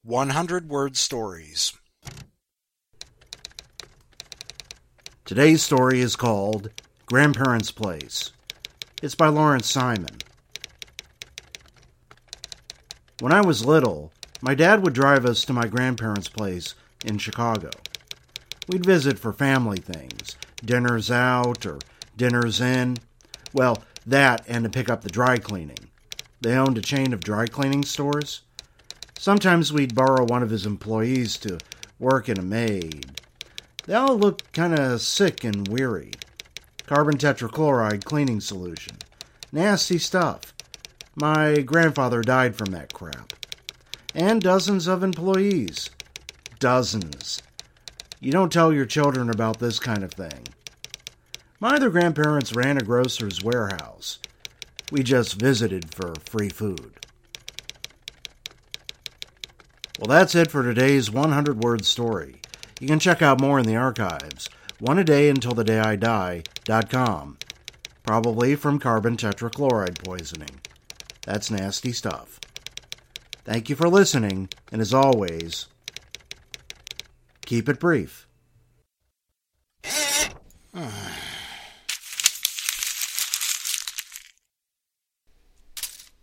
100-word stories. Today's story is called Grandparents' Place. It's by Lawrence Simon. When I was little, my dad would drive us to my grandparents' place in Chicago. We'd visit for family things, dinners out or dinners in. Well, that and to pick up the dry cleaning. They owned a chain of dry cleaning stores. Sometimes we'd borrow one of his employees to work in a maid. They all looked kind of sick and weary. Carbon tetrachloride cleaning solution. Nasty stuff. My grandfather died from that crap. And dozens of employees. Dozens. You don't tell your children about this kind of thing. My other grandparents ran a grocer's warehouse. We just visited for free food. Well, that's it for today's 100-word story. You can check out more in the archives. oneadayuntilthedayidi.com. Probably from carbon tetrachloride poisoning. That's nasty stuff. Thank you for listening, and as always, keep it brief.